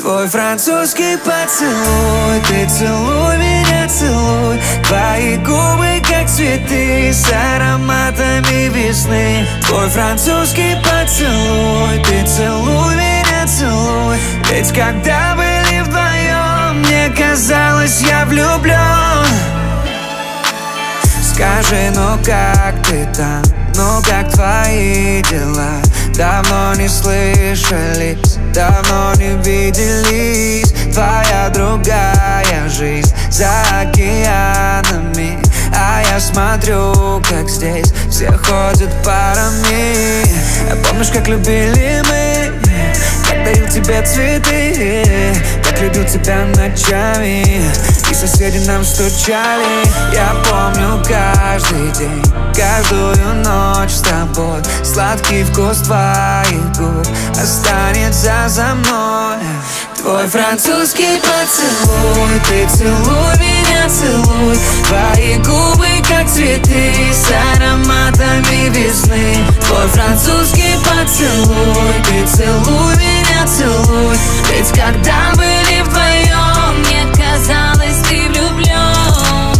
Твой французский поцелуй, ты целуй меня, целуй. Твои губы как цветы с ароматами весны. Твой французский поцелуй, ты целуй меня, целуй. Ведь когда были вдвоем, мне казалось, я влюблен. Скажи, ну как ты там, ну как твои дела? Давно не слышались, давно не виделись. Твоя другая жизнь за океанами, а я смотрю, как здесь все ходят парами. А помнишь, как любили мы, как дарил тебе цветы, как любил тебя ночами, и соседи нам стучали. Я помню каждый день, каждую ночь с тобой. Сладкий вкус твоих губ останется за мной. Твой французский поцелуй, ты целуй меня, целуй. Твои губы как цветы с ароматами весны. Твой французский поцелуй, ты целуй меня, целуй. Ведь когда были вдвоем, мне казалось, ты влюблен.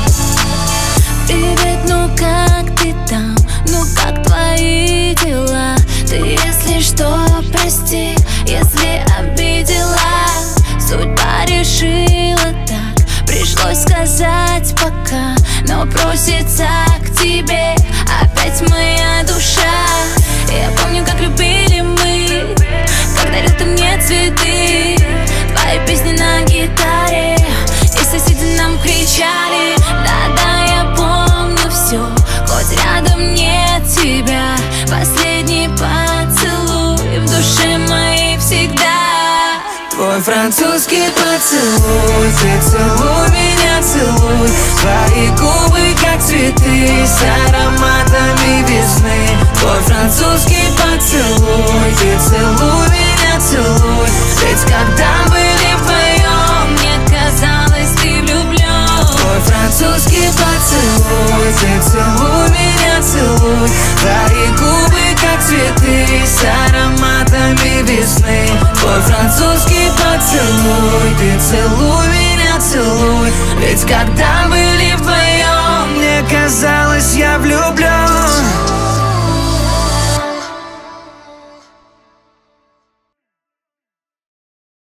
Привет, ну как ты там, ну как твои дела? Ты, если что, прости, если обидела. Судьба решила так, пришлось сказать пока. Но просится к тебе опять моя душа. Я помню, как любили мы, как дарил ты мне цветы. Твои песни на гитаре, и соседи нам кричали. Да-да, я помню все, хоть рядом нет тебя. Последний поцелуй в душе моей всегда. Твой французский поцелуй, ты целуй меня, целуй. Твои губы как цветы с ароматами весны. Твой французский поцелуй, ты целуй меня, целуй. Ведь когда были вдвоем, мне казалось, ты влюблен. Твой французский поцелуй, ты целуй меня, целуй. Твои губы как цветы с ароматами весны. Твой французский поцелуй, ты целуй меня, целуй. Ведь когда мы